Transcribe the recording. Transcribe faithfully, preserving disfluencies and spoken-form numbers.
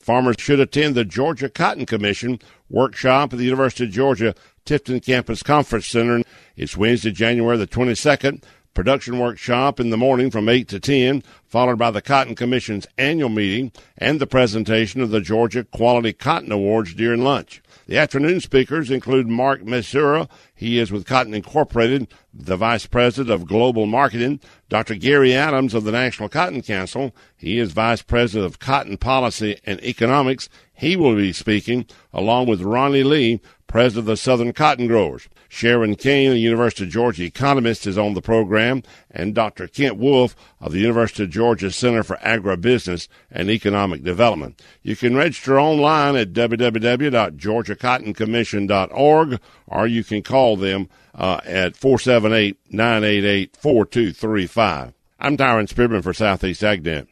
Farmers should attend the Georgia Cotton Commission workshop at the University of Georgia Tifton Campus Conference Center. It's Wednesday, January the twenty-second. Production workshop in the morning from eight to ten, followed by the Cotton Commission's annual meeting and the presentation of the Georgia Quality Cotton Awards during lunch. The afternoon speakers include Mark Mesura. He is with Cotton Incorporated, the Vice President of Global Marketing. Doctor Gary Adams of the National Cotton Council. He is Vice President of Cotton Policy and Economics. He will be speaking, along with Ronnie Lee, President of the Southern Cotton Growers. Sharon Kane, the University of Georgia economist, is on the program, and Doctor Kent Wolf of the University of Georgia Center for Agribusiness and Economic Development. You can register online at w w w dot georgia cotton commission dot org, or you can call them uh, at four seven eight, nine eight eight, four two three five. I'm Tyron Spearman for Southeast AgNet.